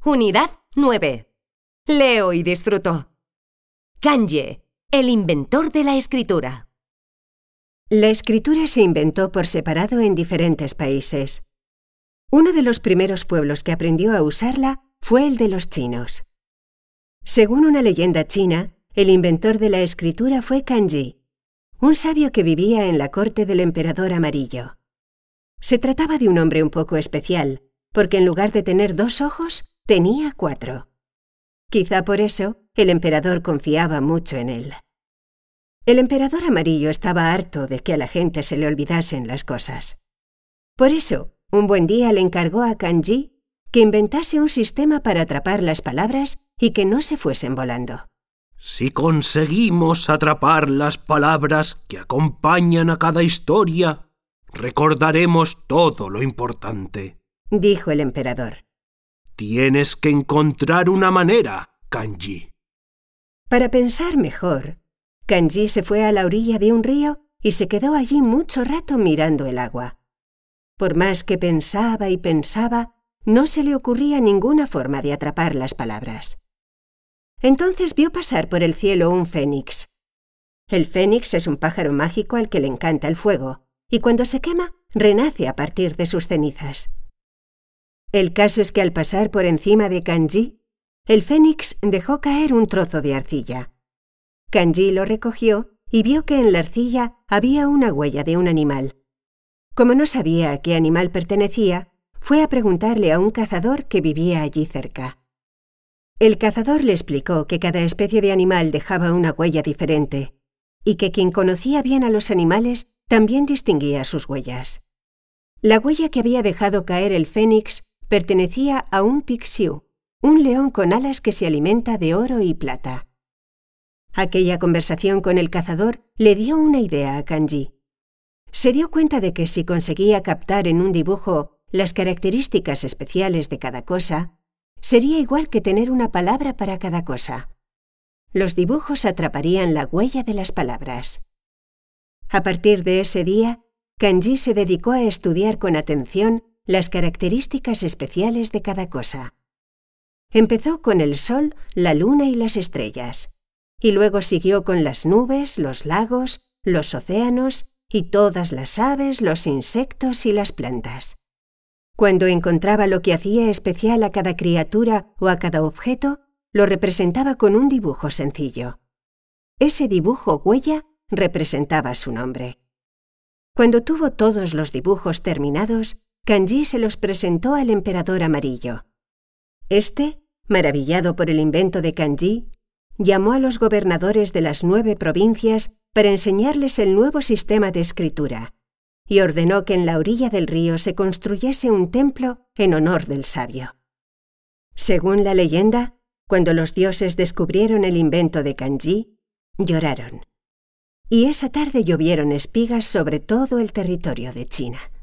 Unidad 9. Leo y disfruto. Kanye, el inventor de la escritura. La escritura se inventó por separado en diferentes países. Uno de los primeros pueblos que aprendió a usarla fue el de los chinos. Según una leyenda china, el inventor de la escritura fue Kanye, un sabio que vivía en la corte del emperador amarillo. Se trataba de un hombre un poco especial, porque en lugar de tener 2 ojos, tenía 4. Quizá por eso el emperador confiaba mucho en él. El emperador amarillo estaba harto de que a la gente se le olvidasen las cosas. Por eso, un buen día le encargó a Kanye que inventase un sistema para atrapar las palabras y que no se fuesen volando. Si conseguimos atrapar las palabras que acompañan a cada historia, recordaremos todo lo importante, dijo el emperador. Tienes que encontrar una manera, Kanye. Para pensar mejor, Kanye se fue a la orilla de un río y se quedó allí mucho rato mirando el agua. Por más que pensaba y pensaba, no se le ocurría ninguna forma de atrapar las palabras. Entonces vio pasar por el cielo un fénix. El fénix es un pájaro mágico al que le encanta el fuego, y cuando se quema, renace a partir de sus cenizas. El caso es que al pasar por encima de Kanye, el fénix dejó caer un trozo de arcilla. Kanye lo recogió y vio que en la arcilla había una huella de un animal. Como no sabía a qué animal pertenecía, fue a preguntarle a un cazador que vivía allí cerca. El cazador le explicó que cada especie de animal dejaba una huella diferente y que quien conocía bien a los animales también distinguía sus huellas. La huella que había dejado caer el fénix pertenecía a un pixiu, un león con alas que se alimenta de oro y plata. Aquella conversación con el cazador le dio una idea a Kanye. Se dio cuenta de que si conseguía captar en un dibujo las características especiales de cada cosa, sería igual que tener una palabra para cada cosa. Los dibujos atraparían la huella de las palabras. A partir de ese día, Kanye se dedicó a estudiar con atención las características especiales de cada cosa. Empezó con el sol, la luna y las estrellas, y luego siguió con las nubes, los lagos, los océanos y todas las aves, los insectos y las plantas. Cuando encontraba lo que hacía especial a cada criatura o a cada objeto, lo representaba con un dibujo sencillo. Ese dibujo huella representaba su nombre. Cuando tuvo todos los dibujos terminados, Kanye se los presentó al emperador amarillo. Este, maravillado por el invento de Kanye, llamó a los gobernadores de las 9 provincias para enseñarles el nuevo sistema de escritura y ordenó que en la orilla del río se construyese un templo en honor del sabio. Según la leyenda, cuando los dioses descubrieron el invento de Kanye, lloraron. Y esa tarde llovieron espigas sobre todo el territorio de China.